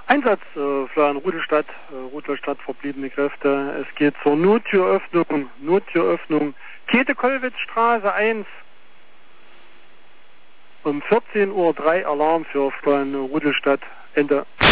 Einsatz für Rudolstadt verbliebene Kräfte. Es geht zur Nottüröffnung Käthe-Kollwitz-Straße 1. Um 14:03 Uhr Alarm für Rudolstadt. Ende.